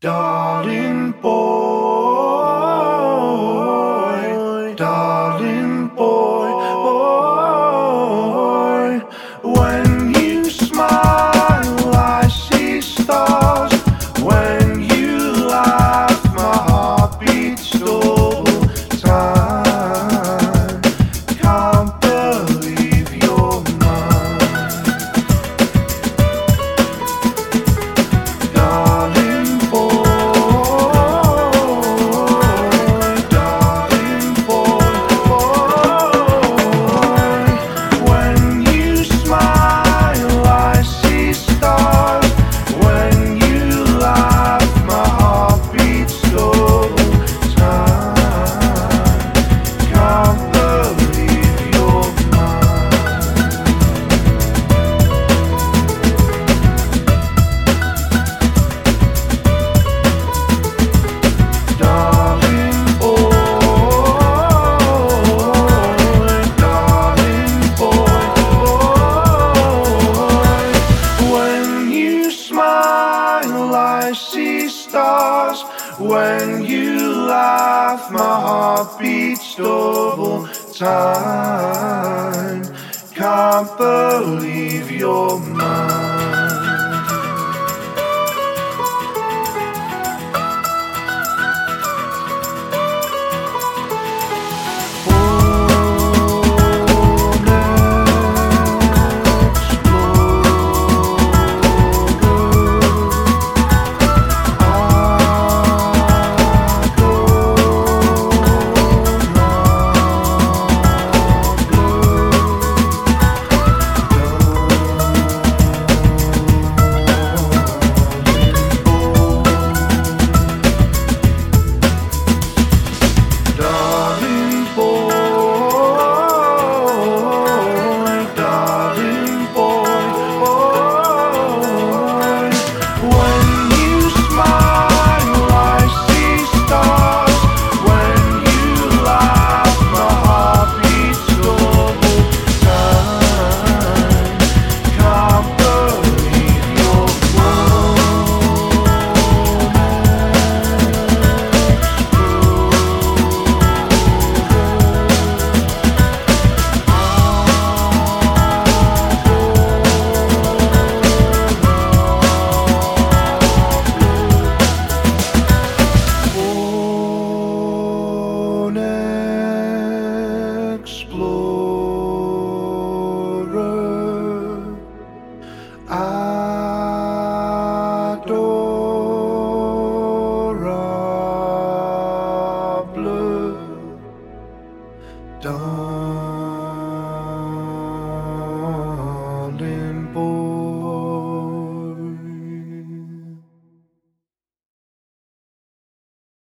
Darling boy, darling boy, boy. When you smile, I see stars. When you laugh, my heart beats double time. Can't believe you're mine, darling boy. I see stars. When you laugh, my heart beats double time. Can't believe you're mine. Adorable.